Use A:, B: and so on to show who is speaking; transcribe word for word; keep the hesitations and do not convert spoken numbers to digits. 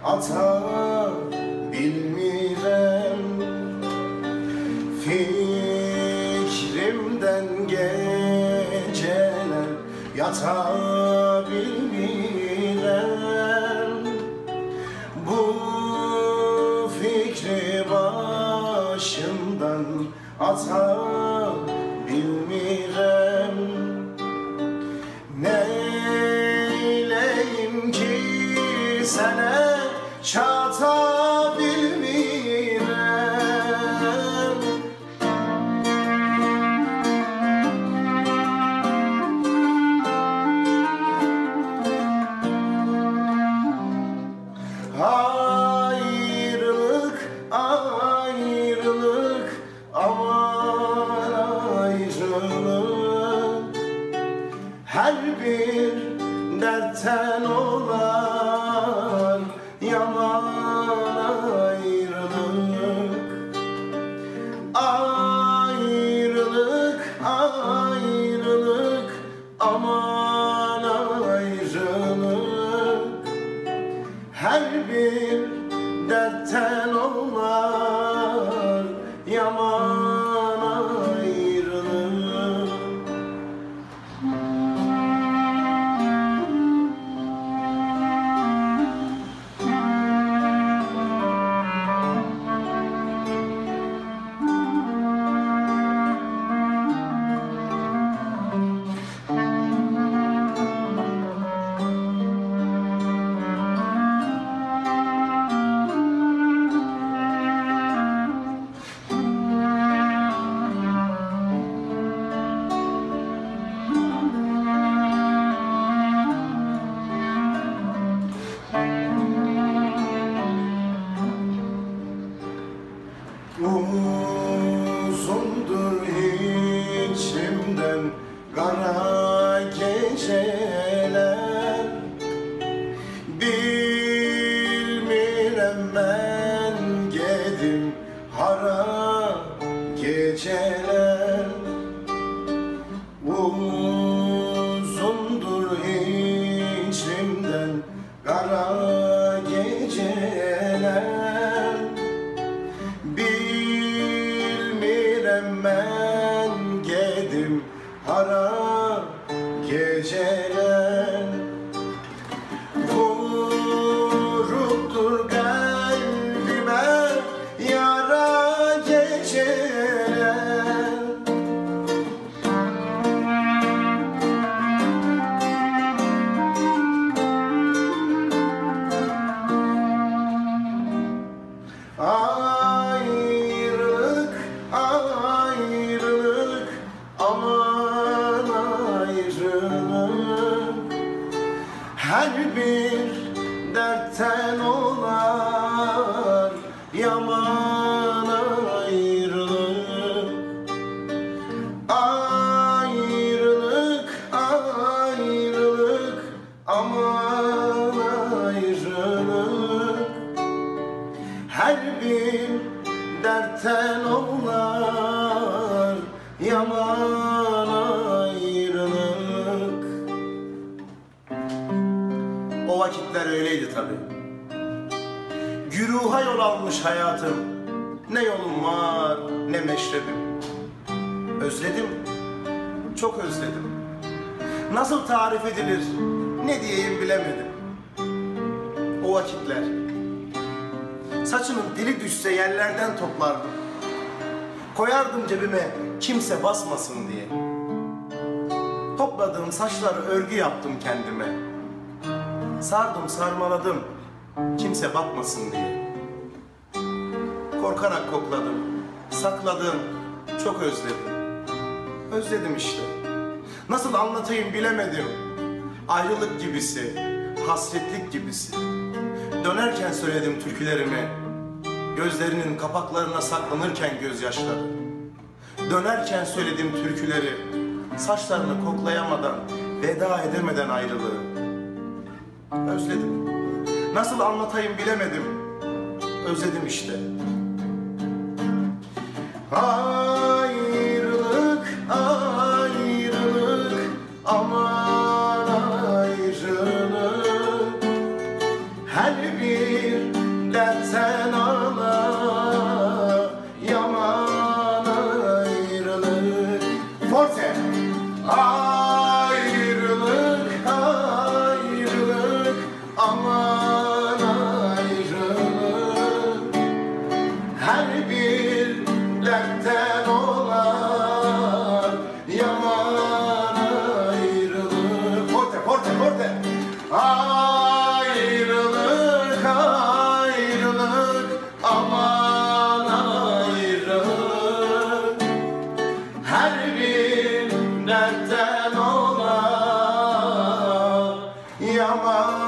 A: ata bilmirəm. Fikrimdən geceler yata bilmirəm. Bu fikri başımdan ata bilmirəm. Neyleyim ki sənə çata bilmirəm. Ayrılık, ayrılık, aman ayrılık. Her bir dertten olar yaman ayrılık. Ayrılık, ayrılık, aman ayrılık. Her bir dertten olar yaman ayrılık. Uzundur içimden kara geceler. Bilmirəm mən gedim hara geceler. Uzundur içimden kara geceler. Bilmirəm mən gedim hara geceler. Vurupdur kalbime yara geceler. Ayrılık, ayrılık, aman ayrılık. Her bir dertten olar yaman ayrılık. Ayrılık, ayrılık, aman ayrılık. Her bir dertten olar yaman ayrılık. O vakitler öyleydi tabii. Güruha yol almış hayatım. Ne yolum var ne meşrebim. Özledim, çok özledim. Nasıl tarif edilir ne diyeyim bilemedim. O vakitler saçının dili düşse yerlerden toplardım. Koyardım cebime kimse basmasın diye. Topladığım saçları örgü yaptım kendime. Sardım sarmaladım kimse bakmasın diye. Korkarak kokladım, sakladım, çok özledim. Özledim işte. Nasıl anlatayım bilemedim. Ayrılık gibisi, hasretlik gibisi. Dönerken söyledim türkülerimi. Gözlerinin kapaklarına saklanırken gözyaşları. Dönerken söyledim türküleri. Saçlarını koklayamadan, veda edemeden ayrılığı. Özledim. Nasıl anlatayım bilemedim. Özledim işte. Ayrılık, ayrılık, aman ayrılık. Her bir ama